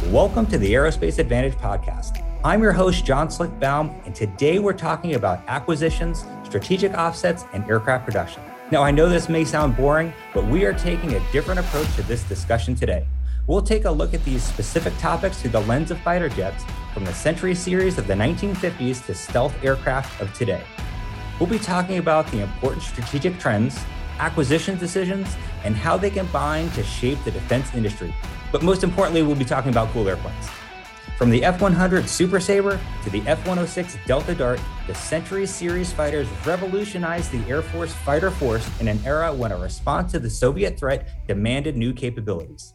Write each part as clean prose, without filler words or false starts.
Welcome to the Aerospace Advantage podcast. I'm your host, John Slickbaum, and today we're talking about acquisitions, strategic offsets, and aircraft production. Now, I know this may sound boring, but we are taking a different approach to this discussion today. We'll take a look at these specific topics through the lens of fighter jets, from the Century series of the 1950s to stealth aircraft of today. We'll be talking about the important strategic trends, acquisition decisions, and how they combine to shape the defense industry. But most importantly, we'll be talking about cool airplanes. From the F-100 Super Sabre to the F-106 Delta Dart, the Century series fighters revolutionized the Air Force fighter force in an era when a response to the Soviet threat demanded new capabilities.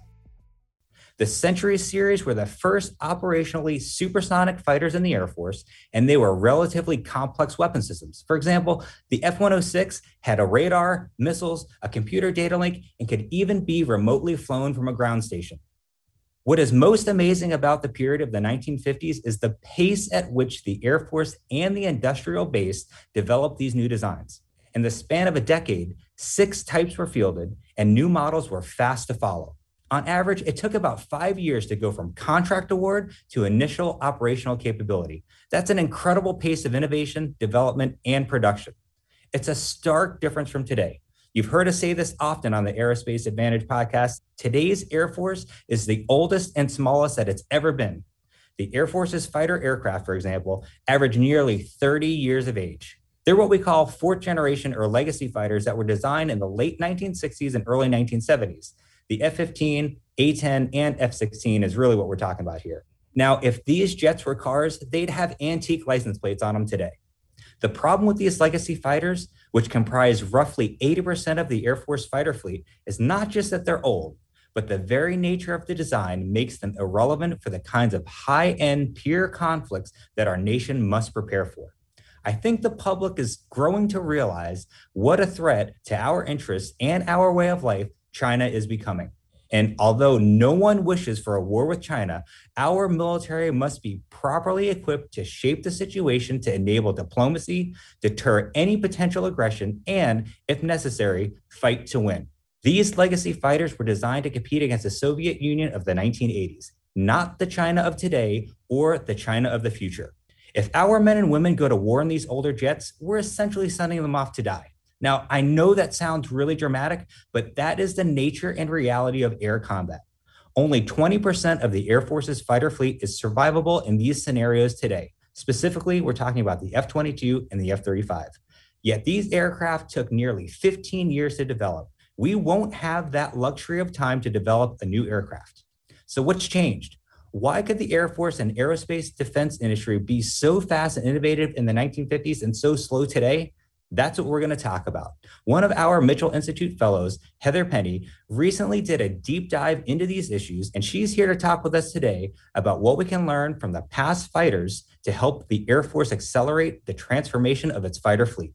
The Century series were the first operationally supersonic fighters in the Air Force, and they were relatively complex weapon systems. For example, the F-106 had a radar, missiles, a computer data link, and could even be remotely flown from a ground station. What is most amazing about the period of the 1950s is the pace at which the Air Force and the industrial base developed these new designs. In the span of a decade, 6 types were fielded, and new models were fast to follow. On average, it took about 5 years to go from contract award to initial operational capability. That's an incredible pace of innovation, development, and production. It's a stark difference from today. You've heard us say this often on the Aerospace Advantage podcast. Today's Air Force is the oldest and smallest that it's ever been. The Air Force's fighter aircraft, for example, average nearly 30 years of age. They're what we call fourth generation or legacy fighters that were designed in the late 1960s and early 1970s. The F-15, A-10, and F-16 is really what we're talking about here. Now, if these jets were cars, they'd have antique license plates on them today. The problem with these legacy fighters, which comprise roughly 80% of the Air Force fighter fleet, is not just that they're old, but the very nature of the design makes them irrelevant for the kinds of high-end peer conflicts that our nation must prepare for. I think the public is growing to realize what a threat to our interests and our way of life China is becoming. And although no one wishes for a war with China, our military must be properly equipped to shape the situation to enable diplomacy, deter any potential aggression, and, if necessary, fight to win. These legacy fighters were designed to compete against the Soviet Union of the 1980s, not the China of today or the China of the future. If our men and women go to war in these older jets, we're essentially sending them off to die. Now, I know that sounds really dramatic, but that is the nature and reality of air combat. Only 20% of the Air Force's fighter fleet is survivable in these scenarios today. Specifically, we're talking about the F-22 and the F-35. Yet these aircraft took nearly 15 years to develop. We won't have that luxury of time to develop a new aircraft. So what's changed? Why could the Air Force and aerospace defense industry be so fast and innovative in the 1950s and so slow today? That's what we're going to talk about. One of our Mitchell Institute fellows, Heather Penny, recently did a deep dive into these issues, and she's here to talk with us today about what we can learn from the past fighters to help the Air Force accelerate the transformation of its fighter fleet.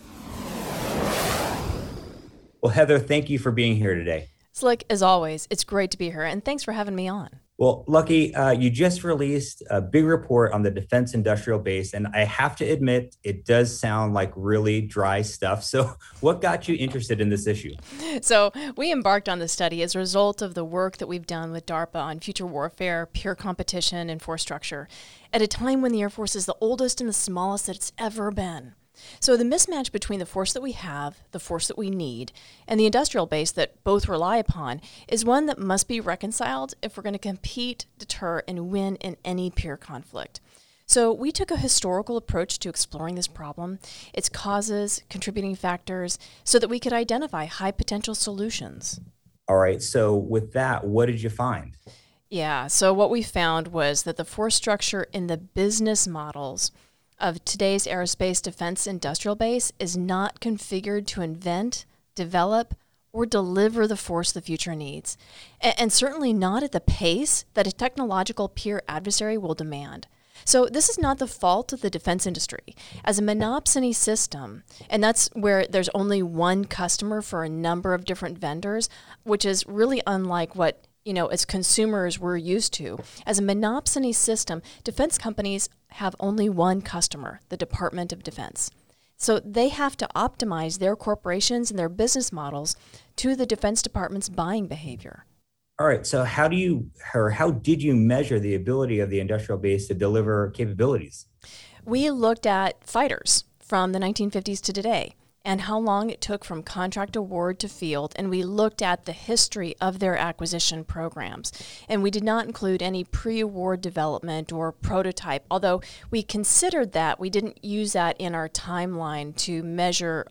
Well, Heather, thank you for being here today. Slick, as always, it's great to be here, and thanks for having me on. Well, Lucky, you just released a big report on the defense industrial base, and I have to admit, it does sound like really dry stuff. So what got you interested in this issue? So we embarked on this study as a result of the work that we've done with DARPA on future warfare, peer competition, and force structure, at a time when the Air Force is the oldest and the smallest that it's ever been. So the mismatch between the force that we have, the force that we need, and the industrial base that both rely upon is one that must be reconciled if we're going to compete, deter, and win in any peer conflict. So we took a historical approach to exploring this problem, its causes, contributing factors, so that we could identify high potential solutions. All right, so with that, what did you find? Yeah, so what we found was that the force structure in the business models of today's aerospace defense industrial base is not configured to invent, develop, or deliver the force the future needs, and certainly not at the pace that a technological peer adversary will demand. So this is not the fault of the defense industry. As a monopsony system, and that's where there's only one customer for a number of different vendors, which is really unlike what as consumers we're used to. As a monopsony system, defense companies have only one customer, the Department of Defense. So they have to optimize their corporations and their business models to the Defense Department's buying behavior. All right. So how did you measure the ability of the industrial base to deliver capabilities? We looked at fighters from the 1950s to today and how long it took from contract award to field, and we looked at the history of their acquisition programs. And we did not include any pre-award development or prototype, although we considered that. We didn't use that in our timeline to measure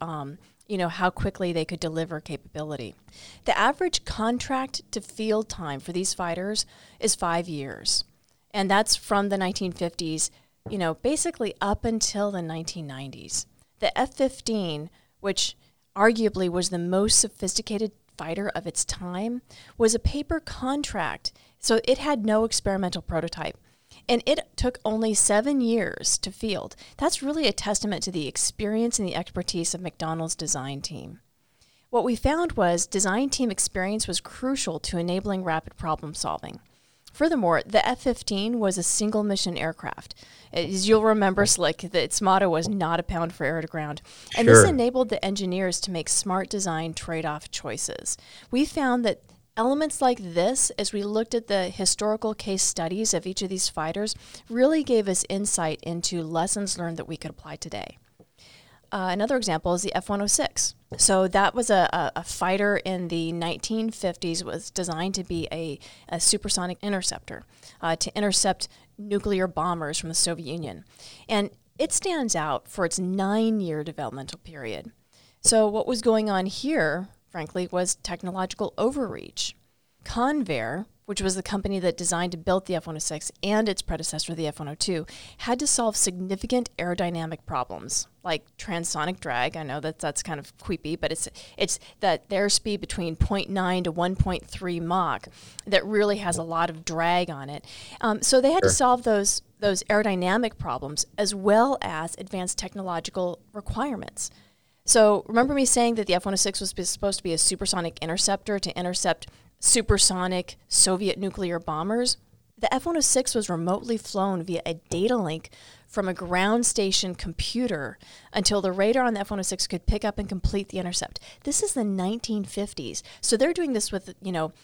how quickly they could deliver capability. The average contract to field time for these fighters is 5 years. And that's from the 1950s, basically up until the 1990s. The F-15, which arguably was the most sophisticated fighter of its time, was a paper contract, so it had no experimental prototype. And it took only 7 years to field. That's really a testament to the experience and the expertise of McDonnell's design team. What we found was design team experience was crucial to enabling rapid problem solving. Furthermore, the F-15 was a single mission aircraft. As you'll remember, Slick, its motto was not a pound for air to ground. And Sure. This enabled the engineers to make smart design trade-off choices. We found that elements like this, as we looked at the historical case studies of each of these fighters, really gave us insight into lessons learned that we could apply today. Another example is the F-106. So that was a fighter in the 1950s, was designed to be a supersonic interceptor to intercept nuclear bombers from the Soviet Union. And it stands out for its 9-year developmental period. So what was going on here, frankly, was technological overreach. Convair, which was the company that designed and built the F-106 and its predecessor, the F-102, had to solve significant aerodynamic problems like transonic drag. I know that's kind of creepy, but it's that airspeed between 0.9 to 1.3 Mach that really has a lot of drag on it. So they had to solve those aerodynamic problems as well as advanced technological requirements. So remember me saying that the F-106 was supposed to be a supersonic interceptor to intercept supersonic Soviet nuclear bombers? The F-106 was remotely flown via a data link from a ground station computer until the radar on the F-106 could pick up and complete the intercept. This is the 1950s. So they're doing this with,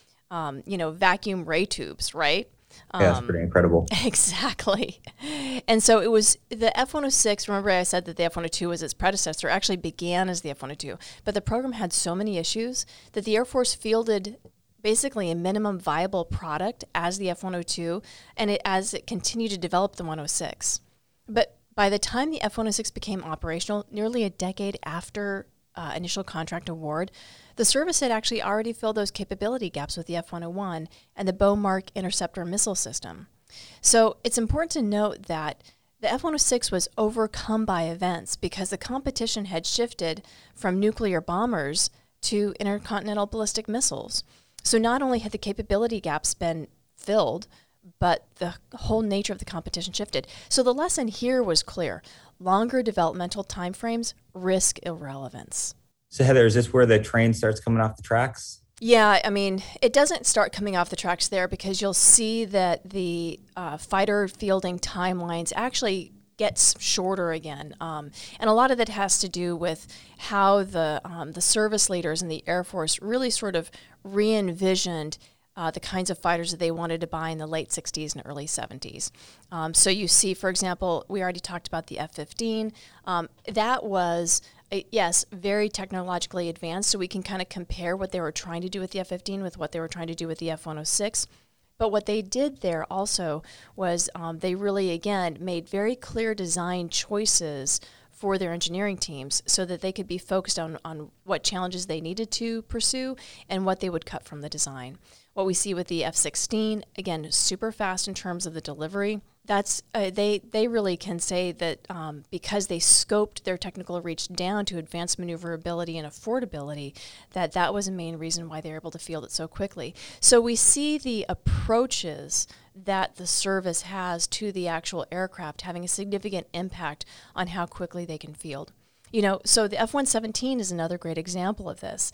vacuum ray tubes, right? Yeah, that's pretty incredible. Exactly. And so it was the F-106. Remember I said that the F-102 was its predecessor, actually began as the F-102. But the program had so many issues that the Air Force fielded basically a minimum viable product as the F-102, and as it continued to develop the 106. But by the time the F-106 became operational, nearly a decade after initial contract award, the service had actually already filled those capability gaps with the F-101 and the Beaumark interceptor missile system. So it's important to note that the F-106 was overcome by events because the competition had shifted from nuclear bombers to intercontinental ballistic missiles. So not only had the capability gaps been filled, but the whole nature of the competition shifted. So the lesson here was clear. Longer developmental timeframes risk irrelevance. So Heather, is this where the train starts coming off the tracks? Yeah, I mean, it doesn't start coming off the tracks there because you'll see that the fighter fielding timelines actually gets shorter again. And a lot of that has to do with how the service leaders in the Air Force really sort of re-envisioned the kinds of fighters that they wanted to buy in the late 60s and early 70s. So you see, for example, we already talked about the F-15. That was, yes, very technologically advanced, so we can kind of compare what they were trying to do with the F-15 with what they were trying to do with the F-106. But what they did there also was they really, again, made very clear design choices for their engineering teams so that they could be focused on what challenges they needed to pursue and what they would cut from the design. What we see with the F-16, again, super fast in terms of the delivery. That's they really can say that because they scoped their technical reach down to advanced maneuverability and affordability, that was a main reason why they were able to field it so quickly. So we see the approaches that the service has to the actual aircraft having a significant impact on how quickly they can field. So the F-117 is another great example of this.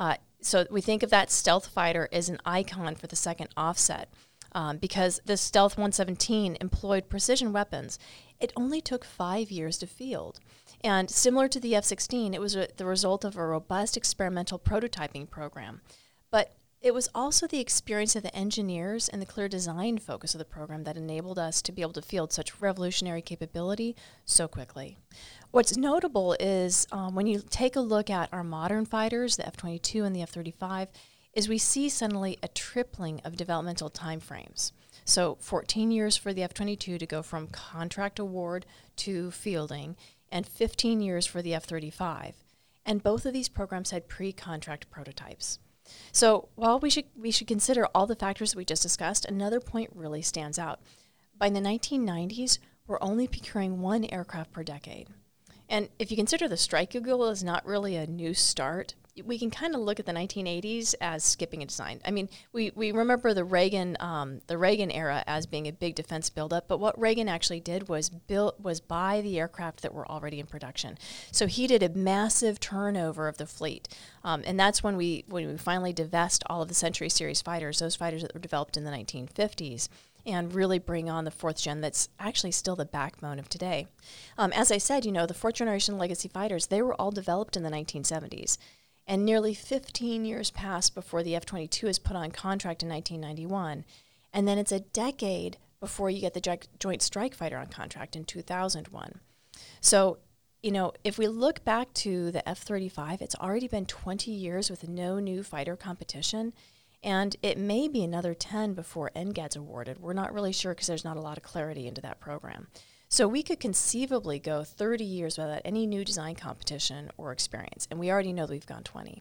So we think of that stealth fighter as an icon for the second offset. Because the Stealth 117 employed precision weapons. It only took 5 years to field. And similar to the F-16, it was the result of a robust experimental prototyping program. But it was also the experience of the engineers and the clear design focus of the program that enabled us to be able to field such revolutionary capability so quickly. What's notable is when you take a look at our modern fighters, the F-22 and the F-35, is we see suddenly a tripling of developmental timeframes. So 14 years for the F-22 to go from contract award to fielding, and 15 years for the F-35. And both of these programs had pre-contract prototypes. So while we should consider all the factors that we just discussed, another point really stands out. By the 1990s, we're only procuring one aircraft per decade. And if you consider the strike eagle as not really a new start, we can kind of look at the 1980s as skipping a design. I mean, we remember the Reagan era as being a big defense buildup, but what Reagan actually did was buy the aircraft that were already in production. So he did a massive turnover of the fleet, and that's when we finally divest all of the Century Series fighters, those fighters that were developed in the 1950s. And really bring on the fourth gen that's actually still the backbone of today. As I said, the fourth generation legacy fighters, they were all developed in the 1970s. And nearly 15 years passed before the F-22 is put on contract in 1991. And then it's a decade before you get the Joint Strike Fighter on contract in 2001. So, if we look back to the F-35, it's already been 20 years with no new fighter competition. And it may be another 10 before NGAD's awarded. We're not really sure because there's not a lot of clarity into that program. So we could conceivably go 30 years without any new design competition or experience, and we already know that we've gone 20.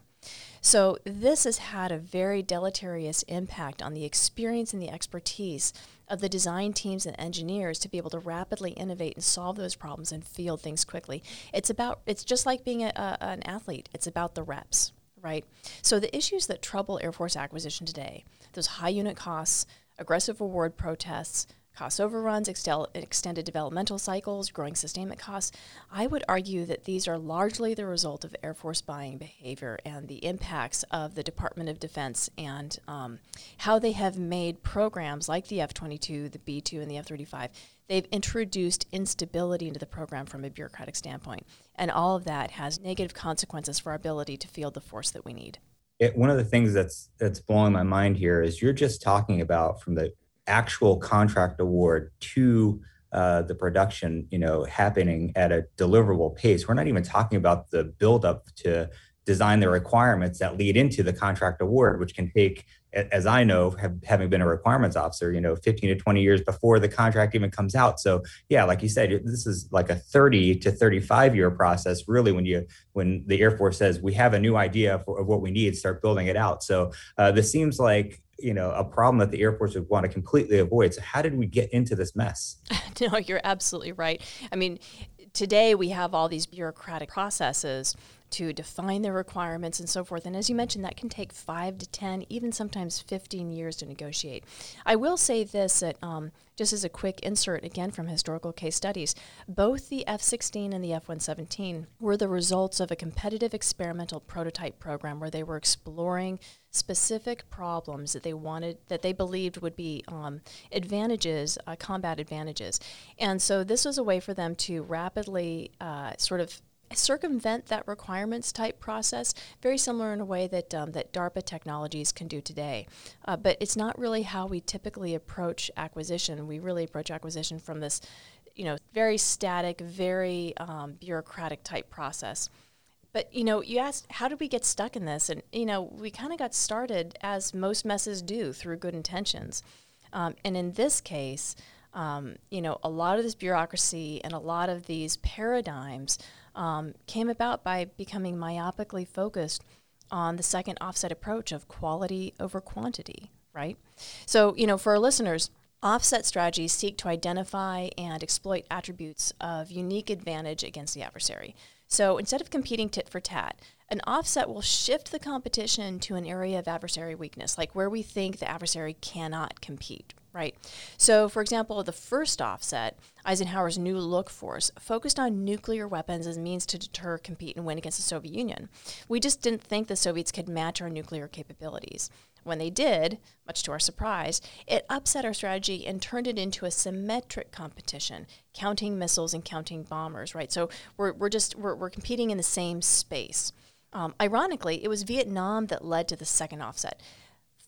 So this has had a very deleterious impact on the experience and the expertise of the design teams and engineers to be able to rapidly innovate and solve those problems and field things quickly. It's just like being an athlete. It's about the reps. Right? So the issues that trouble Air Force acquisition today, those high unit costs, aggressive award protests, cost overruns, extended developmental cycles, growing sustainment costs, I would argue that these are largely the result of Air Force buying behavior and the impacts of the Department of Defense and how they have made programs like the F-22, the B-2, and the F-35. They've introduced instability into the program from a bureaucratic standpoint, and all of that has negative consequences for our ability to field the force that we need. One of the things that's blowing my mind here is you're just talking about from the actual contract award to the production, happening at a deliverable pace. We're not even talking about the buildup to design the requirements that lead into the contract award, which can take, as I know, having been a requirements officer, 15 to 20 years before the contract even comes out. So yeah, like you said, this is like a 30 to 35 year process, really, when the Air Force says we have a new idea of what we need, start building it out. So this seems like, a problem that the Air Force would want to completely avoid. So how did we get into this mess? No, you're absolutely right. I mean, today we have all these bureaucratic processes to define the requirements and so forth. And as you mentioned, that can take 5 to 10, even sometimes 15 years to negotiate. I will say this, that just as a quick insert, again, from historical case studies, both the F-16 and the F-117 were the results of a competitive experimental prototype program where they were exploring specific problems that they believed would be advantages, combat advantages. And so this was a way for them to rapidly sort of circumvent that requirements type process, very similar in a way that that DARPA technologies can do today. But it's not really how we typically approach acquisition. We really approach acquisition from this, very static, very bureaucratic type process. But, you asked, how did we get stuck in this? And, we kind of got started, as most messes do, through good intentions. And in this case, a lot of this bureaucracy and a lot of these paradigms came about by becoming myopically focused on the second offset approach of quality over quantity, right? So, for our listeners, offset strategies seek to identify and exploit attributes of unique advantage against the adversary. So instead of competing tit for tat, an offset will shift the competition to an area of adversary weakness, like where we think the adversary cannot compete, right? So, for example, the first offset, Eisenhower's New Look Force, focused on nuclear weapons as a means to deter, compete, and win against the Soviet Union. We just didn't think the Soviets could match our nuclear capabilities. When they did, much to our surprise, it upset our strategy and turned it into a symmetric competition, counting missiles and counting bombers, right? So we're competing in the same space. Ironically, it was Vietnam that led to the second offset.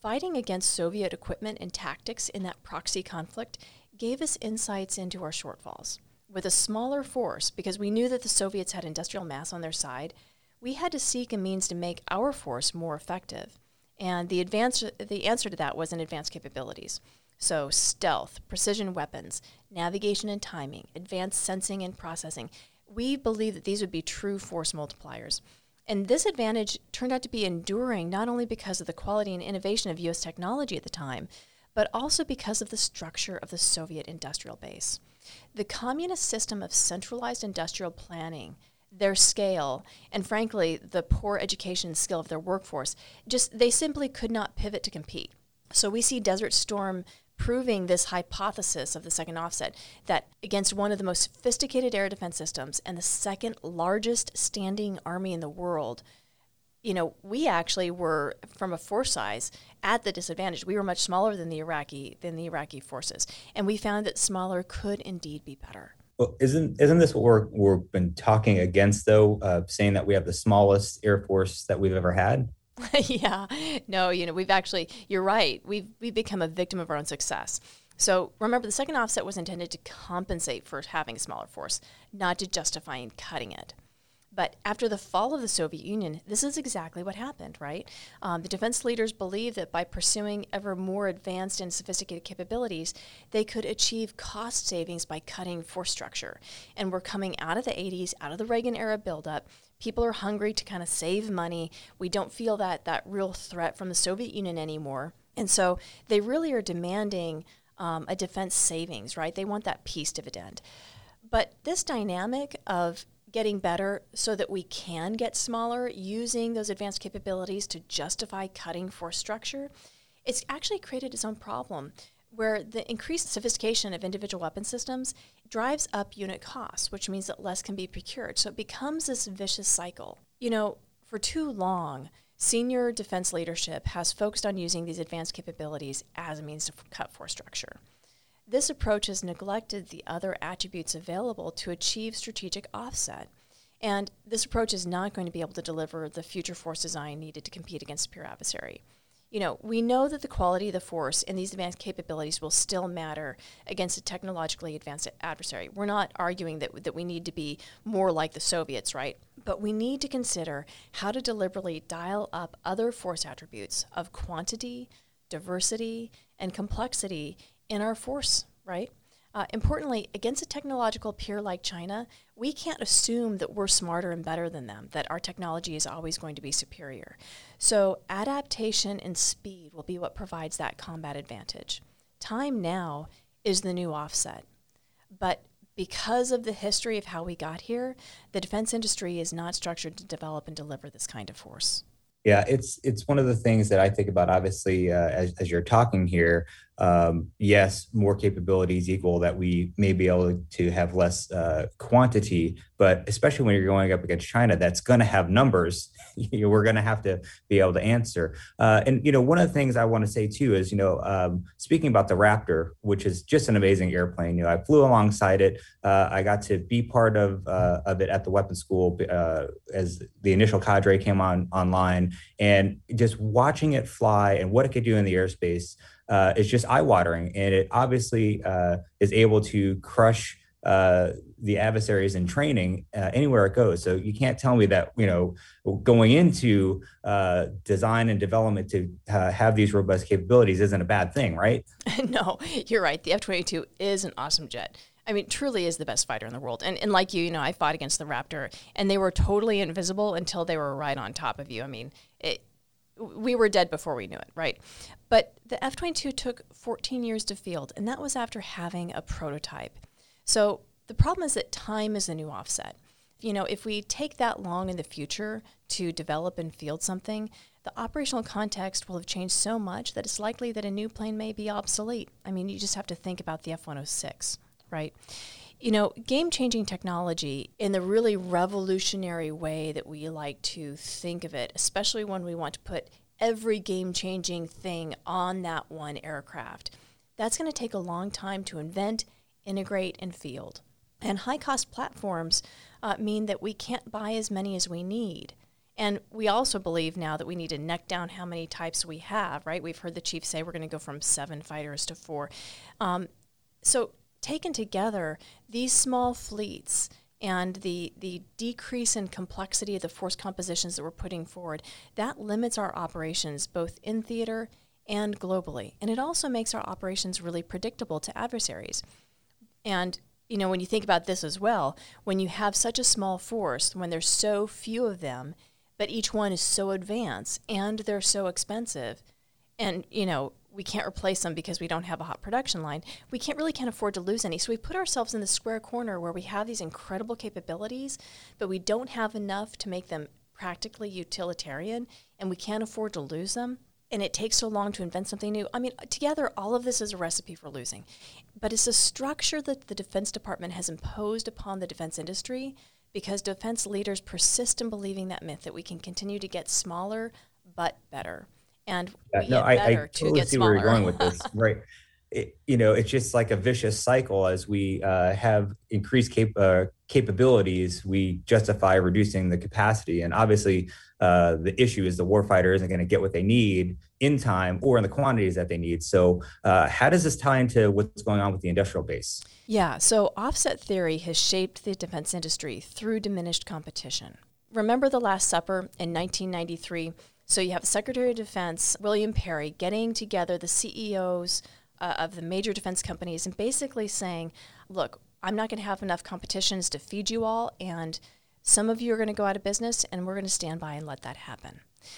Fighting against Soviet equipment and tactics in that proxy conflict gave us insights into our shortfalls. With a smaller force, because we knew that the Soviets had industrial mass on their side, we had to seek a means to make our force more effective. And the answer to that was in advanced capabilities. So stealth, precision weapons, navigation and timing, advanced sensing and processing. We believed that these would be true force multipliers. And this advantage turned out to be enduring not only because of the quality and innovation of U.S. technology at the time, but also because of the structure of the Soviet industrial base. The communist system of centralized industrial planning, their scale, and frankly, the poor education and skill of their workforce, they simply could not pivot to compete. So we see Desert Storm proving this hypothesis of the second offset, that against one of the most sophisticated air defense systems and the second largest standing army in the world, we actually were, from a force size, at the disadvantage. We were much smaller than the Iraqi forces, and we found that smaller could indeed be better. Well, isn't this what we've been talking against, though, saying that we have the smallest air force that we've ever had? Yeah, no, we've actually, you're right. We've become a victim of our own success. So remember, the second offset was intended to compensate for having a smaller force, not to justify cutting it. But after the fall of the Soviet Union, this is exactly what happened, right? The defense leaders believed that by pursuing ever more advanced and sophisticated capabilities, they could achieve cost savings by cutting force structure. And we're coming out of the 80s, out of the Reagan era buildup. People are hungry to kind of save money. We don't feel that real threat from the Soviet Union anymore. And so they really are demanding a defense savings, right? They want that peace dividend. But this dynamic of getting better so that we can get smaller, using those advanced capabilities to justify cutting force structure, it's actually created its own problem, where the increased sophistication of individual weapon systems drives up unit costs, which means that less can be procured. So it becomes this vicious cycle. For too long, senior defense leadership has focused on using these advanced capabilities as a means to cut force structure. This approach has neglected the other attributes available to achieve strategic offset. And this approach is not going to be able to deliver the future force design needed to compete against a peer adversary. We know that the quality of the force and these advanced capabilities will still matter against a technologically advanced adversary. We're not arguing that we need to be more like the Soviets, right? But we need to consider how to deliberately dial up other force attributes of quantity, diversity, and complexity in our force, right? Importantly, against a technological peer like China, we can't assume that we're smarter and better than them, that our technology is always going to be superior. So adaptation and speed will be what provides that combat advantage. Time now is the new offset. But because of the history of how we got here, the defense industry is not structured to develop and deliver this kind of force. Yeah, it's one of the things that I think about, obviously, as you're talking here. Yes, more capabilities equal that we may be able to have less quantity, but especially when you're going up against China, that's going to have numbers. We're going to have to be able to answer. And one of the things I want to say too is, speaking about the Raptor, which is just an amazing airplane. I flew alongside it. I got to be part of it at the weapons school as the initial cadre came online, and just watching it fly and what it could do in the airspace is just eye-watering. And it obviously is able to crush the adversaries in training anywhere it goes. So you can't tell me that, going into design and development to have these robust capabilities isn't a bad thing, right? No, you're right. The F-22 is an awesome jet. I mean, truly is the best fighter in the world. And like you, I fought against the Raptor, and they were totally invisible until they were right on top of you. I mean, we were dead before we knew it, right? But the F-22 took 14 years to field, and that was after having a prototype. So the problem is that time is the new offset. If we take that long in the future to develop and field something, the operational context will have changed so much that it's likely that a new plane may be obsolete. I mean, you just have to think about the F-106, right? Game-changing technology in the really revolutionary way that we like to think of it, especially when we want to put every game-changing thing on that one aircraft, that's going to take a long time to invent, integrate, and field. And high-cost platforms mean that we can't buy as many as we need. And we also believe now that we need to neck down how many types we have, right? We've heard the chief say we're going to go from 7 fighters to 4. So taken together, these small fleets and the decrease in complexity of the force compositions that we're putting forward, that limits our operations both in theater and globally. And it also makes our operations really predictable to adversaries. And when you think about this as well, when you have such a small force, when there's so few of them, but each one is so advanced and they're so expensive, and we can't replace them because we don't have a hot production line, we can't afford to lose any. So we put ourselves in the square corner where we have these incredible capabilities, but we don't have enough to make them practically utilitarian, and we can't afford to lose them. And it takes so long to invent something new. I mean, together, all of this is a recipe for losing. But it's a structure that the Defense Department has imposed upon the defense industry because defense leaders persist in believing that myth that we can continue to get smaller but better. And we get better to totally get see smaller. where you're going with this, right? It's just like a vicious cycle. As we have increased capabilities, we justify reducing the capacity. And obviously, the issue is the warfighter isn't going to get what they need in time or in the quantities that they need. So how does this tie into what's going on with the industrial base? Yeah, so offset theory has shaped the defense industry through diminished competition. Remember the Last Supper in 1993? So you have Secretary of Defense William Perry getting together the CEOs of the major defense companies and basically saying, look, I'm not going to have enough competitions to feed you all, and some of you are going to go out of business, and we're going to stand by and let that happen.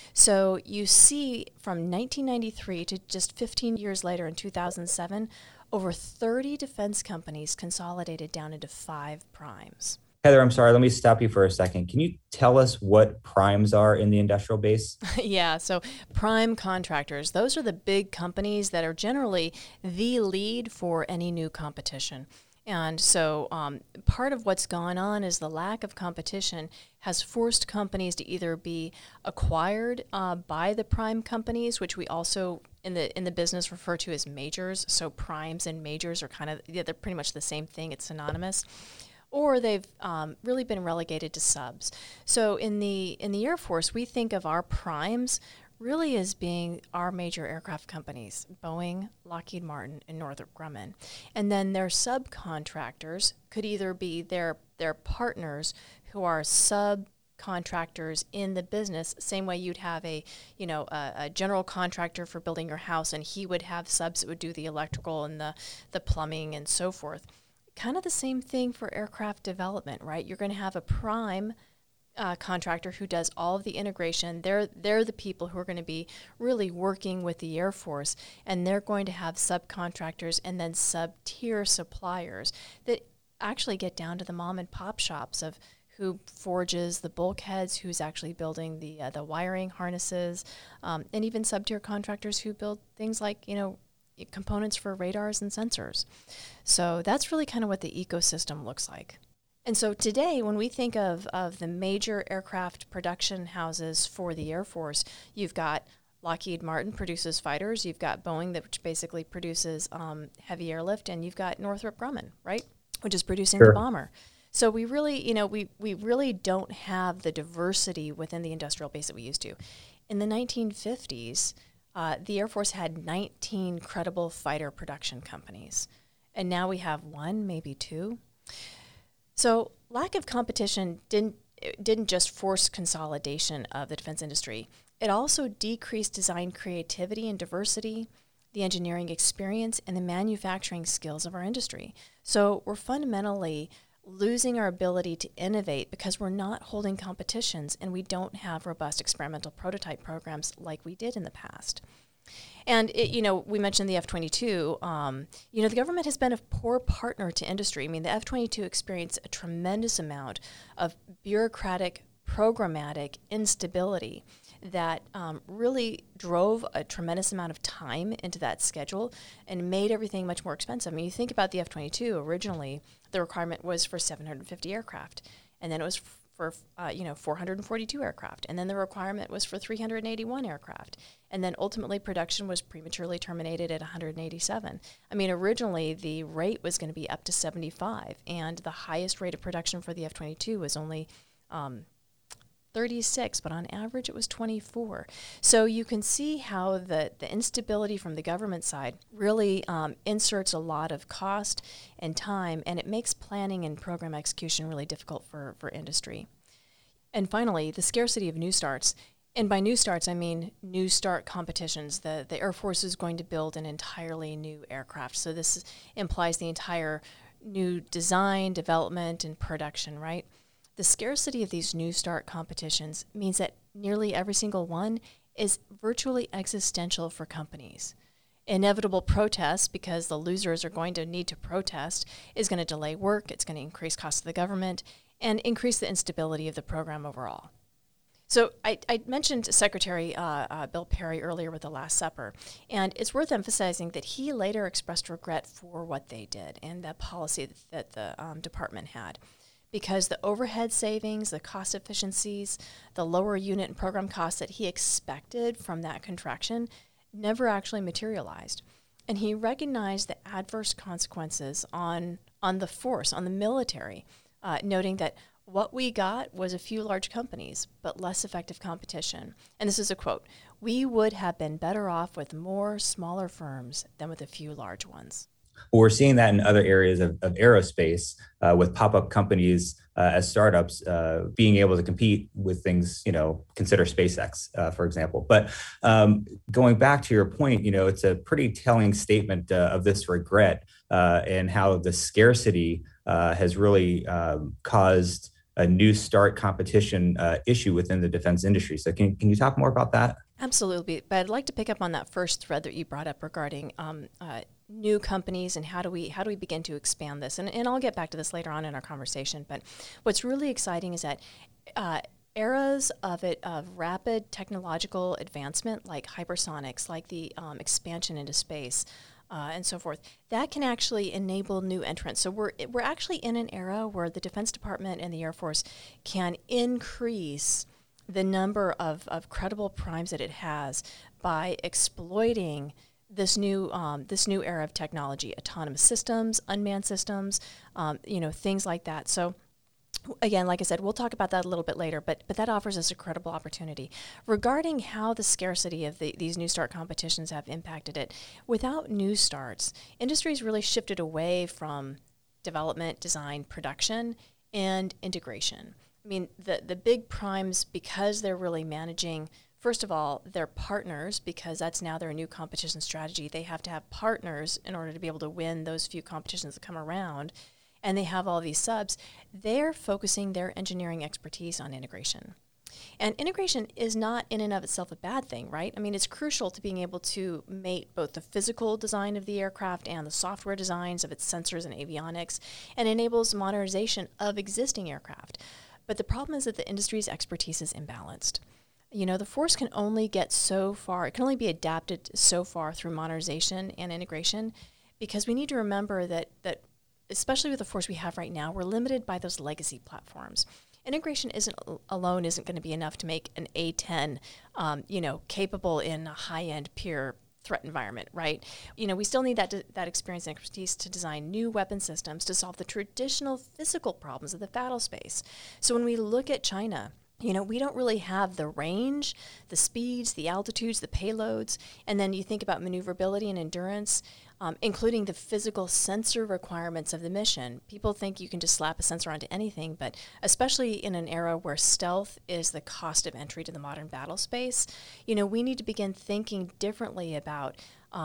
So you see from 1993 to just 15 years later in 2007, over 30 defense companies consolidated down into 5 primes. Heather, I'm sorry, let me stop you for a second. Can you tell us what primes are in the industrial base? Yeah, so prime contractors, those are the big companies that are generally the lead for any new competition. And so part of what's gone on is the lack of competition has forced companies to either be acquired by the prime companies, which we also in the business refer to as majors. So primes and majors are they're pretty much the same thing. It's synonymous. Or they've really been relegated to subs. So in the Air Force, we think of our primes really as being our major aircraft companies, Boeing, Lockheed Martin, and Northrop Grumman. And then their subcontractors could either be their partners who are subcontractors in the business, same way you'd have a general contractor for building your house, and he would have subs that would do the electrical and the plumbing and so forth. Kind of the same thing for aircraft development, right? You're going to have a prime contractor who does all of the integration. They're the people who are going to be really working with the Air Force, and they're going to have subcontractors and then sub-tier suppliers that actually get down to the mom and pop shops of who forges the bulkheads, who's actually building the wiring harnesses, and even sub-tier contractors who build things like, components for radars and sensors. So that's really kind of what the ecosystem looks like. And so today, when we think of the major aircraft production houses for the Air Force, you've got Lockheed Martin produces fighters, you've got Boeing, which basically produces heavy airlift, and you've got Northrop Grumman, right, which is producing the bomber. So we really, we really don't have the diversity within the industrial base that we used to. In the 1950s, the Air Force had 19 credible fighter production companies, and now we have 1, maybe 2. So lack of competition didn't just force consolidation of the defense industry. It also decreased design creativity and diversity, the engineering experience, and the manufacturing skills of our industry. So we're fundamentally losing our ability to innovate because we're not holding competitions and we don't have robust experimental prototype programs like we did in the past. And, we mentioned the F-22. The government has been a poor partner to industry. I mean, the F-22 experienced a tremendous amount of bureaucratic, programmatic instability that really drove a tremendous amount of time into that schedule and made everything much more expensive. I mean, you think about the F-22, originally the requirement was for 750 aircraft, and then it was for 442 aircraft, and then the requirement was for 381 aircraft, and then ultimately production was prematurely terminated at 187. I mean, originally the rate was going to be up to 75, and the highest rate of production for the F-22 was only 36, but on average it was 24. So you can see how the instability from the government side really inserts a lot of cost and time, and it makes planning and program execution really difficult for industry. And finally, the scarcity of new starts. And by new starts, I mean new start competitions. The Air Force is going to build an entirely new aircraft. So this implies the entire new design, development, and production, right? The scarcity of these new start competitions means that nearly every single one is virtually existential for companies. Inevitable protests, because the losers are going to need to protest, is going to delay work, it's going to increase costs to the government, and increase the instability of the program overall. So I mentioned Secretary Bill Perry earlier with the Last Supper, and it's worth emphasizing that he later expressed regret for what they did and the policy that the department had, because the overhead savings, the cost efficiencies, the lower unit and program costs that he expected from that contraction never actually materialized. And he recognized the adverse consequences on the force, on the military, noting that what we got was a few large companies, but less effective competition. And this is a quote: "We would have been better off with more smaller firms than with a few large ones." Well, we're seeing that in other areas of aerospace with pop-up companies as startups being able to compete with things, consider SpaceX, for example. But going back to your point, it's a pretty telling statement of this regret and how the scarcity has really caused a new start competition issue within the defense industry. So can you talk more about that? Absolutely. But I'd like to pick up on that first thread that you brought up regarding new companies and how do we begin to expand this. And I'll get back to this later on in our conversation. But what's really exciting is that eras of rapid technological advancement, like hypersonics, like the expansion into space, and so forth, that can actually enable new entrants. So we're actually in an era where the Defense Department and the Air Force can increase the number of credible primes that it has by exploiting this new era of technology, autonomous systems, unmanned systems, things like that. So again, like I said, we'll talk about that a little bit later, but that offers us a credible opportunity. Regarding how the scarcity of these new start competitions have impacted it, without new starts, industry's really shifted away from development, design, production, and integration. I mean, the big primes, because they're really managing, first of all, their partners, because that's now their new competition strategy. They have to have partners in order to be able to win those few competitions that come around. And they have all these subs. They're focusing their engineering expertise on integration. And integration is not in and of itself a bad thing, right? I mean, it's crucial to being able to mate both the physical design of the aircraft and the software designs of its sensors and avionics, and enables modernization of existing aircraft. But the problem is that the industry's expertise is imbalanced. The force can only get so far, it can only be adapted so far through modernization and integration, because we need to remember that especially with the force we have right now, we're limited by those legacy platforms. Integration isn't going to be enough to make an A-10, capable in a high-end peer threat environment, right? We still need that experience and expertise to design new weapon systems to solve the traditional physical problems of the battle space. So when we look at China, we don't really have the range, the speeds, the altitudes, the payloads, and then you think about maneuverability and endurance, including the physical sensor requirements of the mission. People think you can just slap a sensor onto anything, but especially in an era where stealth is the cost of entry to the modern battle space, we need to begin thinking differently about,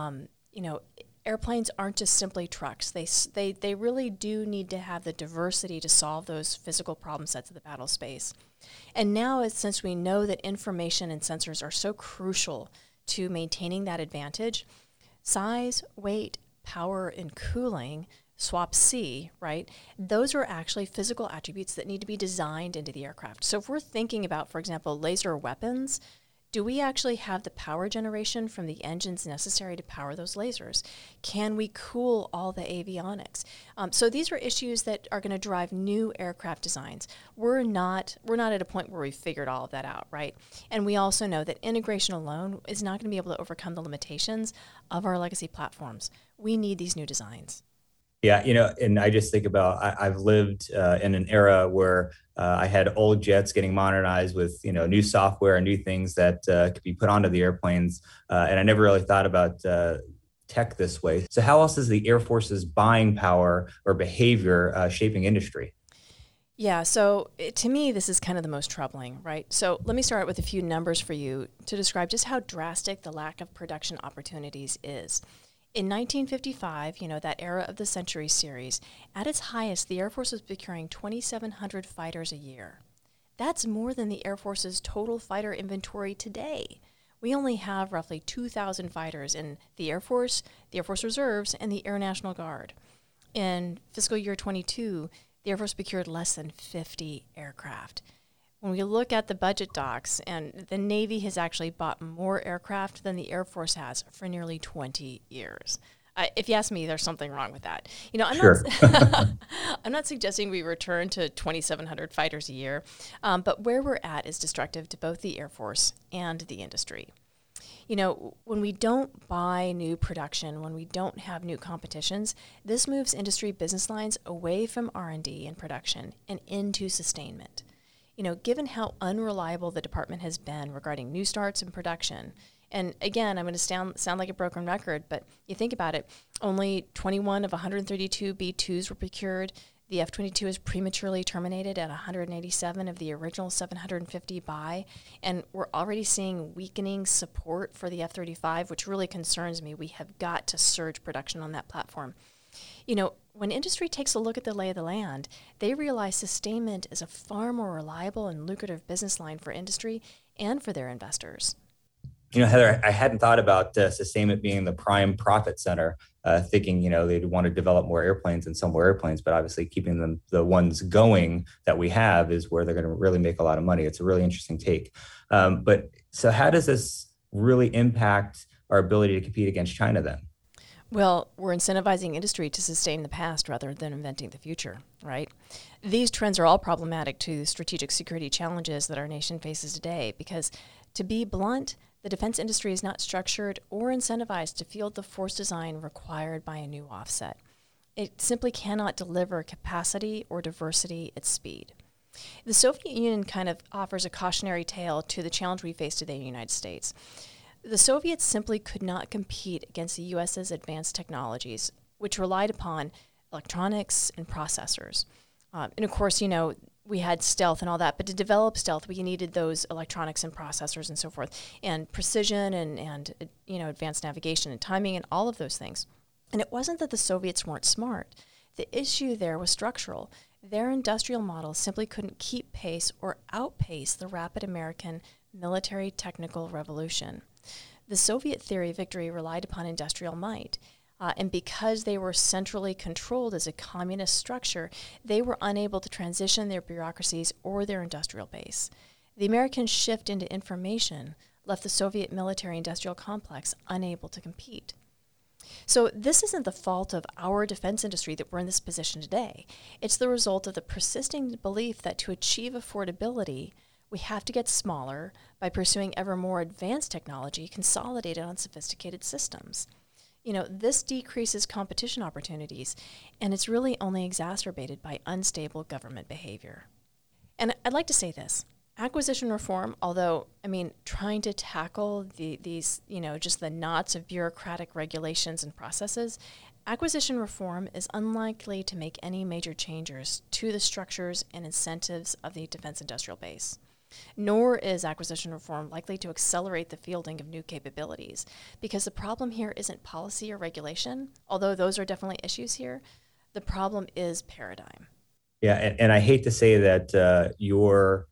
airplanes aren't just simply trucks. They really do need to have the diversity to solve those physical problem sets of the battle space. And now, since we know that information and sensors are so crucial to maintaining that advantage, size, weight, power, and cooling, SWaP-C, right? Those are actually physical attributes that need to be designed into the aircraft. So if we're thinking about, for example, laser weapons, do we actually have the power generation from the engines necessary to power those lasers? Can we cool all the avionics? So these are issues that are going to drive new aircraft designs. We're not at a point where we've figured all of that out, right? And we also know that integration alone is not going to be able to overcome the limitations of our legacy platforms. We need these new designs. Yeah, and I just think about I've lived in an era where I had old jets getting modernized with new software and new things that could be put onto the airplanes, and I never really thought about tech this way. So, how else is the Air Force's buying power or behavior shaping industry? Yeah, so to me, this is kind of the most troubling, right? So let me start with a few numbers for you to describe just how drastic the lack of production opportunities is. In 1955, that era of the Century series, at its highest, the Air Force was procuring 2,700 fighters a year. That's more than the Air Force's total fighter inventory today. We only have roughly 2,000 fighters in the Air Force Reserves, and the Air National Guard. In fiscal year 22, the Air Force procured less than 50 aircraft. When we look at the budget docs, and the Navy has actually bought more aircraft than the Air Force has for nearly 20 years. If you ask me, there's something wrong with that. Sure. I'm not suggesting we return to 2,700 fighters a year, but where we're at is destructive to both the Air Force and the industry. When we don't buy new production, when we don't have new competitions, this moves industry business lines away from R&D and production and into sustainment. Given how unreliable the department has been regarding new starts and production, and again, I'm going to sound like a broken record, but you think about it, only 21 of 132 B-2s were procured. The F-22 is prematurely terminated at 187 of the original 750 buy, and we're already seeing weakening support for the F-35, which really concerns me. We have got to surge production on that platform. When industry takes a look at the lay of the land, they realize sustainment is a far more reliable and lucrative business line for industry and for their investors. Heather, I hadn't thought about sustainment being the prime profit center, thinking, they'd want to develop more airplanes and sell more airplanes, but obviously keeping them, the ones going that we have, is where they're going to really make a lot of money. It's a really interesting take. But so how does this really impact our ability to compete against China then? Well, we're incentivizing industry to sustain the past rather than inventing the future, right? These trends are all problematic to strategic security challenges that our nation faces today because, to be blunt, the defense industry is not structured or incentivized to field the force design required by a new offset. It simply cannot deliver capacity or diversity at speed. The Soviet Union kind of offers a cautionary tale to the challenge we face today in the United States. The Soviets simply could not compete against the U.S.'s advanced technologies, which relied upon electronics and processors. And of course, we had stealth and all that, but to develop stealth, we needed those electronics and processors and so forth, and precision and advanced navigation and timing and all of those things. And it wasn't that the Soviets weren't smart. The issue there was structural. Their industrial model simply couldn't keep pace or outpace the rapid American military technical revolution. The Soviet theory of victory relied upon industrial might. And because they were centrally controlled as a communist structure, they were unable to transition their bureaucracies or their industrial base. The American shift into information left the Soviet military-industrial complex unable to compete. So this isn't the fault of our defense industry that we're in this position today. It's the result of the persisting belief that to achieve affordability, we have to get smaller by pursuing ever more advanced technology consolidated on sophisticated systems. This decreases competition opportunities, and it's really only exacerbated by unstable government behavior. And I'd like to say this. Acquisition reform, although, trying to tackle these, just the knots of bureaucratic regulations and processes, acquisition reform is unlikely to make any major changes to the structures and incentives of the defense industrial base. Nor is acquisition reform likely to accelerate the fielding of new capabilities, because the problem here isn't policy or regulation, although those are definitely issues here. The problem is paradigm. Yeah, and I hate to say that your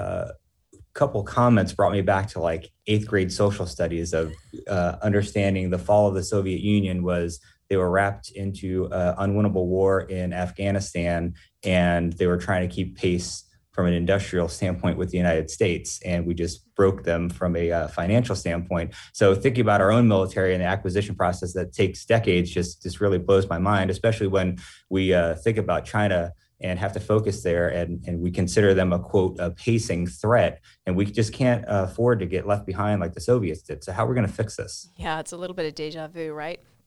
couple comments brought me back to like 8th grade social studies of understanding the fall of the Soviet Union was they were wrapped into unwinnable war in Afghanistan, and they were trying to keep pace from an industrial standpoint with the United States, and we just broke them from a financial standpoint. So thinking about our own military and the acquisition process that takes decades just really blows my mind, especially when we think about China and have to focus there, and we consider them a pacing threat, and we just can't afford to get left behind like the Soviets did. So how are we going to fix this? Yeah, it's a little bit of deja vu, right?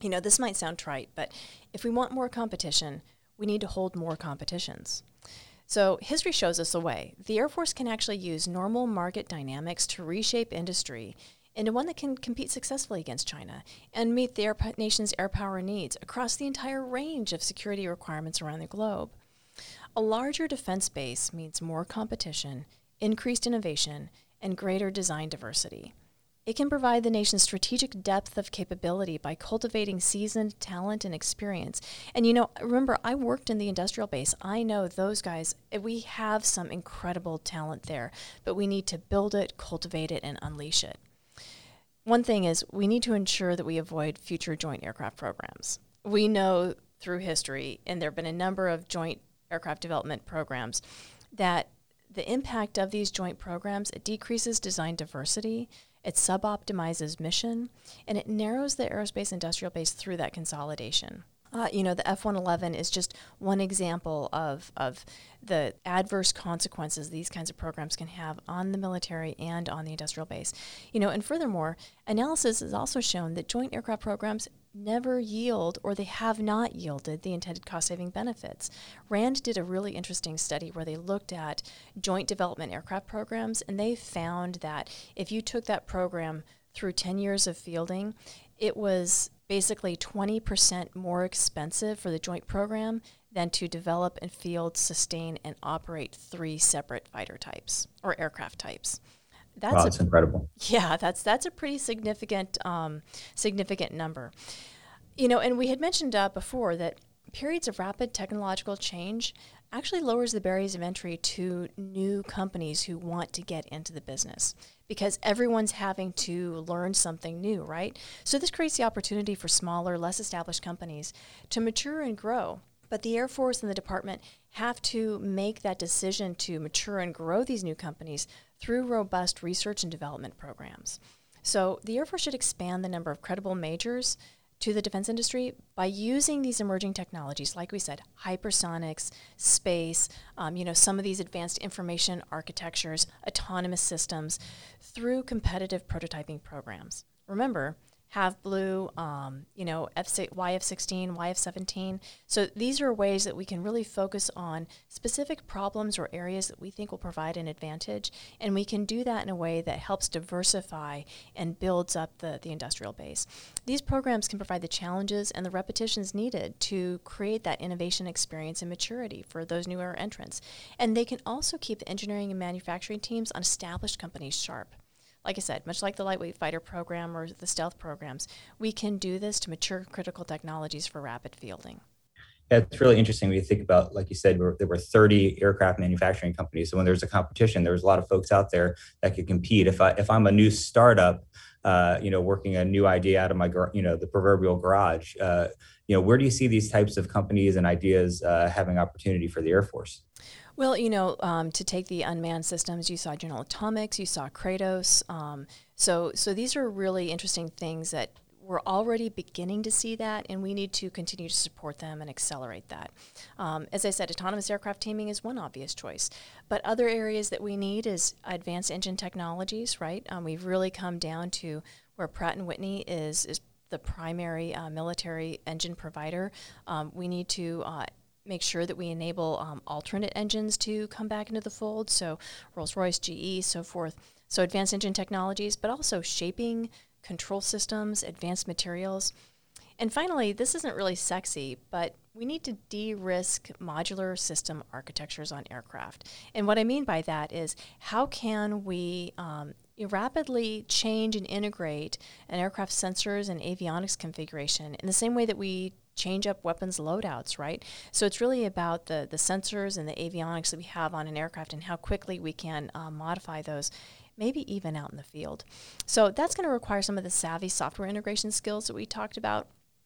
This might sound trite, but if we want more competition, we need to hold more competitions. So history shows us a way. The Air Force can actually use normal market dynamics to reshape industry into one that can compete successfully against China and meet the nation's air power needs across the entire range of security requirements around the globe. A larger defense base means more competition, increased innovation, and greater design diversity. It can provide the nation's strategic depth of capability by cultivating seasoned talent and experience. And remember, I worked in the industrial base. I know those guys, we have some incredible talent there, but we need to build it, cultivate it, and unleash it. One thing is we need to ensure that we avoid future joint aircraft programs. We know through history, and there have been a number of joint aircraft development programs, that the impact of these joint programs, it decreases design diversity, it suboptimizes mission, and it narrows the aerospace industrial base through that consolidation. The F-111 is just one example of the adverse consequences these kinds of programs can have on the military and on the industrial base. And furthermore, analysis has also shown that joint aircraft programs never yield, or they have not yielded, the intended cost-saving benefits. RAND did a really interesting study where they looked at joint development aircraft programs, and they found that if you took that program through 10 years of fielding, it was basically 20% more expensive for the joint program than to develop and field, sustain, and operate 3 separate fighter types or aircraft types. That's incredible. Yeah, that's a pretty significant number. And we had mentioned before that periods of rapid technological change actually lowers the barriers of entry to new companies who want to get into the business, because everyone's having to learn something new, right? So this creates the opportunity for smaller, less established companies to mature and grow. But the Air Force and the department have to make that decision to mature and grow these new companies through robust research and development programs. So the Air Force should expand the number of credible majors to the defense industry by using these emerging technologies, like we said, hypersonics, space, some of these advanced information architectures, autonomous systems, through competitive prototyping programs. Remember, Have Blue, YF-16, YF-17. So these are ways that we can really focus on specific problems or areas that we think will provide an advantage, and we can do that in a way that helps diversify and builds up the industrial base. These programs can provide the challenges and the repetitions needed to create that innovation experience and maturity for those newer entrants. And they can also keep the engineering and manufacturing teams on established companies sharp. Like I said, much like the lightweight fighter program or the stealth programs, we can do this to mature critical technologies for rapid fielding. Yeah, it's really interesting when you think about, like you said, there were 30 aircraft manufacturing companies. So when there's a competition, there's a lot of folks out there that could compete. If I'm a new startup, working a new idea out of my, the proverbial garage, where do you see these types of companies and ideas having opportunity for the Air Force? Well, to take the unmanned systems, you saw General Atomics, you saw Kratos. So these are really interesting things that we're already beginning to see that, and we need to continue to support them and accelerate that. As I said, autonomous aircraft teaming is one obvious choice, but other areas that we need is advanced engine technologies, right? We've really come down to where Pratt & Whitney is the primary military engine provider. We need to make sure that we enable alternate engines to come back into the fold, so Rolls-Royce, GE, so forth. So advanced engine technologies, but also shaping, control systems, advanced materials. And finally, this isn't really sexy, but we need to de-risk modular system architectures on aircraft. And what I mean by that is, how can we rapidly change and integrate an aircraft sensors and avionics configuration in the same way that we change up weapons loadouts, right? So it's really about the sensors and the avionics that we have on an aircraft and how quickly we can modify those, maybe even out in the field. So that's going to require some of the savvy software integration skills that we talked about,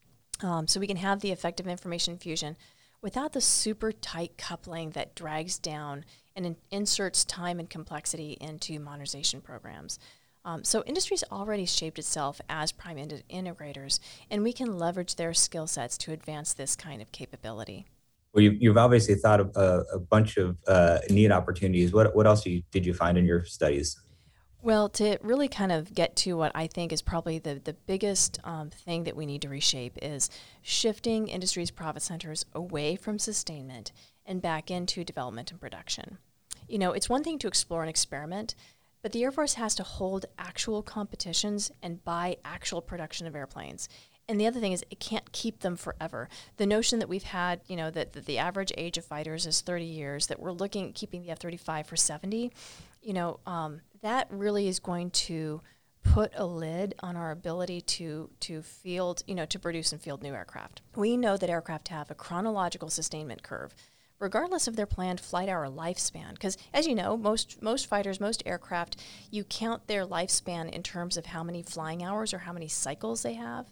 so we can have the effective information fusion without the super tight coupling that drags down and inserts time and complexity into modernization programs. So industry's already shaped itself as prime integrators, and we can leverage their skill sets to advance this kind of capability. Well, you've obviously thought of a bunch of neat opportunities. What else did you find in your studies? Well, to really kind of get to what I think is probably the biggest thing that we need to reshape is shifting industry's profit centers away from sustainment and back into development and production. It's one thing to explore and experiment, but the Air Force has to hold actual competitions and buy actual production of airplanes. And the other thing is it can't keep them forever. The notion that we've had, that the average age of fighters is 30 years, that we're looking at keeping the F-35 for 70, that really is going to put a lid on our ability to field, to produce and field new aircraft. We know that aircraft have a chronological sustainment curve, regardless of their planned flight hour lifespan. Because as you know, most fighters, most aircraft, you count their lifespan in terms of how many flying hours or how many cycles they have.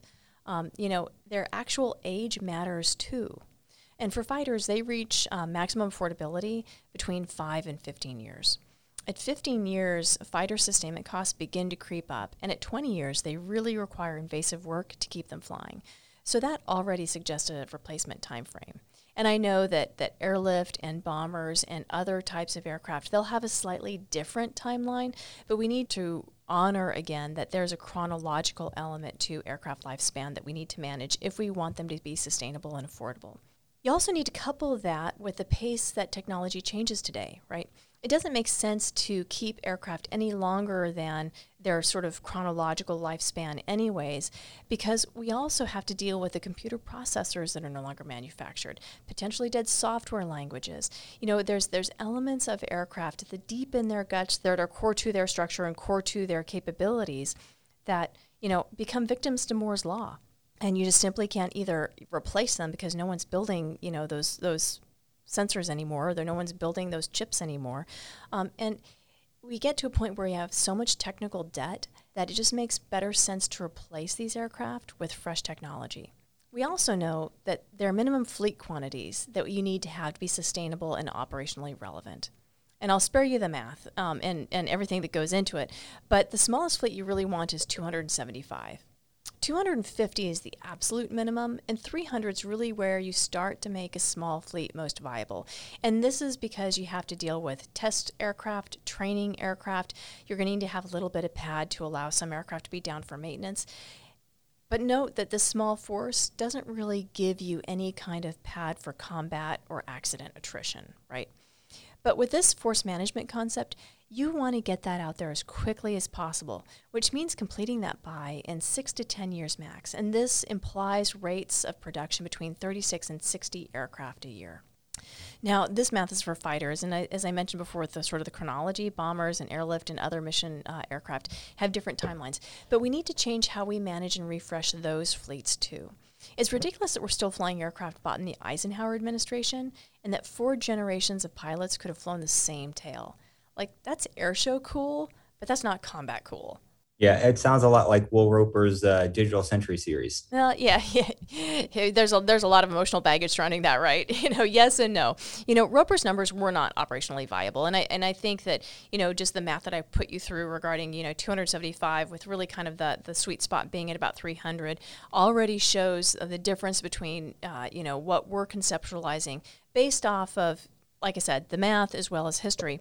Their actual age matters too. And for fighters, they reach maximum affordability between 5 and 15 years. At 15 years, fighter sustainment costs begin to creep up, and at 20 years, they really require invasive work to keep them flying. So that already suggested a replacement time frame. And I know that airlift and bombers and other types of aircraft, they'll have a slightly different timeline, but we need to honor again that there's a chronological element to aircraft lifespan that we need to manage if we want them to be sustainable and affordable. You also need to couple that with the pace that technology changes today, right? It doesn't make sense to keep aircraft any longer than their sort of chronological lifespan anyways, because we also have to deal with the computer processors that are no longer manufactured, potentially dead software languages. There's elements of aircraft that deep in their guts that are core to their structure and core to their capabilities that, become victims to Moore's Law. And you just simply can't either replace them because no one's building, those sensors anymore. No one's building those chips anymore. And we get to a point where you have so much technical debt that it just makes better sense to replace these aircraft with fresh technology. We also know that there are minimum fleet quantities that you need to have to be sustainable and operationally relevant. And I'll spare you the math and everything that goes into it, but the smallest fleet you really want is 275. 250 is the absolute minimum, and 300 is really where you start to make a small fleet most viable. And this is because you have to deal with test aircraft, training aircraft. You're going to need to have a little bit of pad to allow some aircraft to be down for maintenance. But note that this small force doesn't really give you any kind of pad for combat or accident attrition, right? But with this force management concept, you want to get that out there as quickly as possible, which means completing that buy in 6 to 10 years max. And this implies rates of production between 36 and 60 aircraft a year. Now, this math is for fighters, and as I mentioned before, the chronology, bombers and airlift and other mission aircraft have different timelines. But we need to change how we manage and refresh those fleets too. It's ridiculous that we're still flying aircraft bought in the Eisenhower administration and that 4 generations of pilots could have flown the same tail. That's airshow cool, but that's not combat cool. Yeah, it sounds a lot like Will Roper's Digital Century series. Well, yeah. There's a lot of emotional baggage surrounding that, right? Yes and no. Roper's numbers were not operationally viable, and I think that just the math that I put you through regarding 275 with really kind of the sweet spot being at about 300 already shows the difference between what we're conceptualizing based off of, like I said, the math as well as history,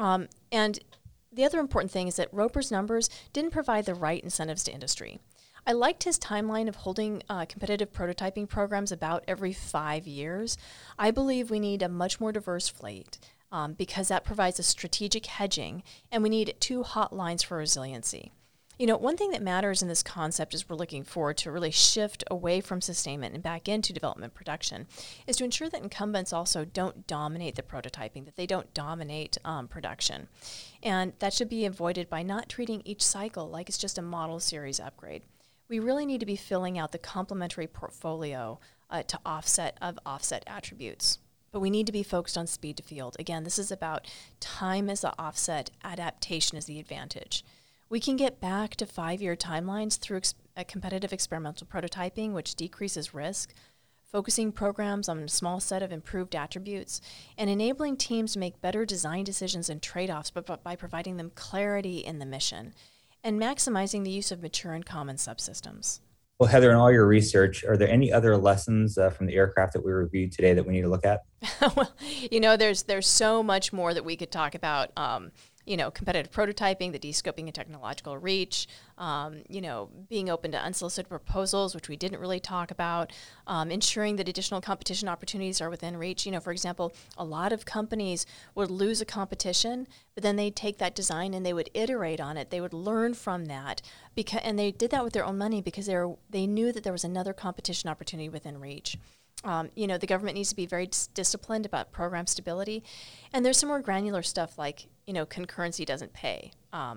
and the other important thing is that Roper's numbers didn't provide the right incentives to industry. I liked his timeline of holding competitive prototyping programs about every 5 years. I believe we need a much more diverse fleet because that provides a strategic hedging, and we need 2 hotlines for resiliency. One thing that matters in this concept as we're looking forward to really shift away from sustainment and back into development production is to ensure that incumbents also don't dominate the prototyping, that they don't dominate production. And that should be avoided by not treating each cycle like it's just a model series upgrade. We really need to be filling out the complementary portfolio to offset attributes. But we need to be focused on speed to field. Again, this is about time as the offset, adaptation as the advantage. We can get back to 5-year timelines through a competitive experimental prototyping, which decreases risk, focusing programs on a small set of improved attributes, and enabling teams to make better design decisions and trade-offs by providing them clarity in the mission, and maximizing the use of mature and common subsystems. Well, Heather, in all your research, are there any other lessons from the aircraft that we reviewed today that we need to look at? Well, there's so much more that we could talk about. competitive prototyping, the de-scoping and technological reach, being open to unsolicited proposals, which we didn't really talk about, ensuring that additional competition opportunities are within reach. For example, a lot of companies would lose a competition, but then they'd take that design and they would iterate on it. They would learn from that, and they did that with their own money because they knew that there was another competition opportunity within reach. The government needs to be very disciplined about program stability. And there's some more granular stuff like, concurrency doesn't pay.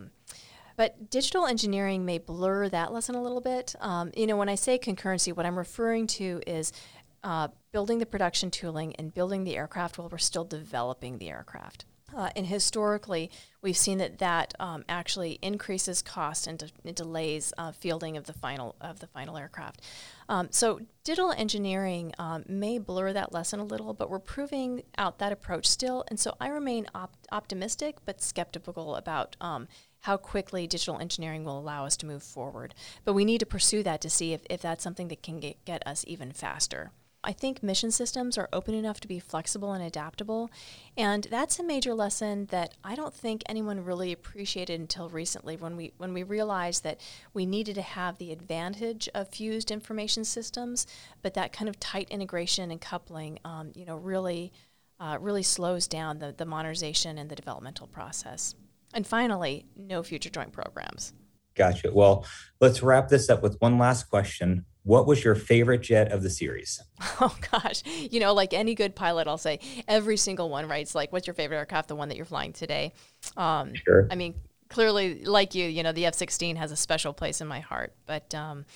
But digital engineering may blur that lesson a little bit. When I say concurrency, what I'm referring to is building the production tooling and building the aircraft while we're still developing the aircraft. And historically, we've seen that actually increases cost and delays fielding of the final aircraft. So digital engineering may blur that lesson a little, but we're proving out that approach still. And so I remain optimistic but skeptical about how quickly digital engineering will allow us to move forward. But we need to pursue that to see if that's something that can get us even faster. I think mission systems are open enough to be flexible and adaptable, and that's a major lesson that I don't think anyone really appreciated until recently when we realized that we needed to have the advantage of fused information systems, but that kind of tight integration and coupling, really slows down the modernization and the developmental process. And finally, no future joint programs. Gotcha. Well, let's wrap this up with one last question. What was your favorite jet of the series? Oh, gosh. Like any good pilot, I'll say every single one, right? It's like, what's your favorite aircraft, the one that you're flying today? Sure. I mean, clearly, like you, the F-16 has a special place in my heart. But,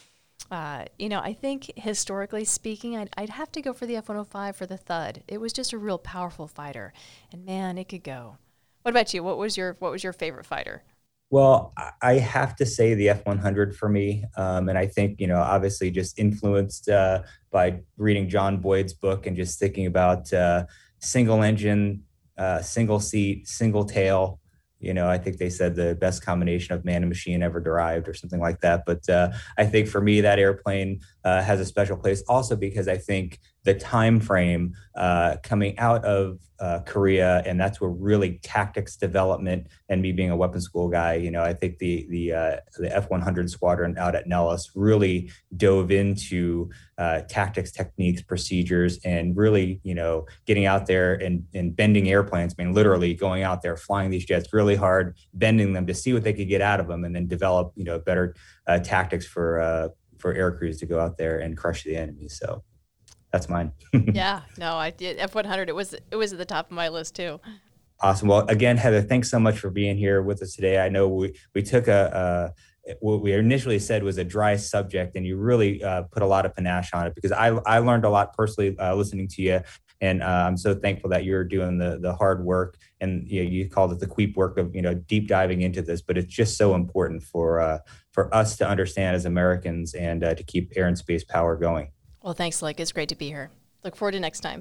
I think historically speaking, I'd have to go for the F-105 for the thud. It was just a real powerful fighter. And, man, it could go. What about you? What was your favorite fighter? Well, I have to say the F-100 for me. And I think, obviously just influenced by reading John Boyd's book and just thinking about single engine, single seat, single tail. I think they said the best combination of man and machine ever derived or something like that. But I think for me, that airplane has a special place also because I think the time frame coming out of Korea, and that's where really tactics development and me being a weapons school guy, I think the F-100 squadron out at Nellis really dove into tactics, techniques, procedures, and really, getting out there and bending airplanes. I mean, literally going out there, flying these jets really hard, bending them to see what they could get out of them, and then develop, better tactics for air crews to go out there and crush the enemy. So that's mine. Yeah, no, I did F-100. It was at the top of my list too. Awesome. Well, again, Heather, thanks so much for being here with us today. I know we took what we initially said was a dry subject, and you really put a lot of panache on it because I learned a lot personally listening to you, and I'm so thankful that you're doing the hard work, and you called it the Queep work of deep diving into this, but it's just so important for us to understand as Americans and to keep air and space power going. Well, thanks, Slick. It's great to be here. Look forward to next time.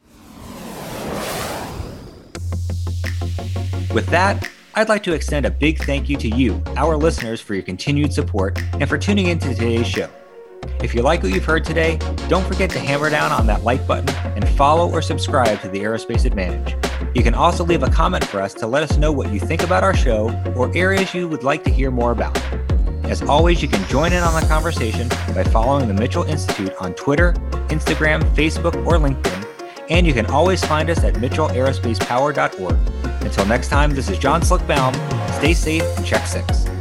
With that, I'd like to extend a big thank you to you, our listeners, for your continued support and for tuning into today's show. If you like what you've heard today, don't forget to hammer down on that like button and follow or subscribe to the Aerospace Advantage. You can also leave a comment for us to let us know what you think about our show or areas you would like to hear more about. As always, you can join in on the conversation by following the Mitchell Institute on Twitter, Instagram, Facebook, or LinkedIn, and you can always find us at mitchellaerospacepower.org. Until next time, this is John Slick Baum. Stay safe, check 6.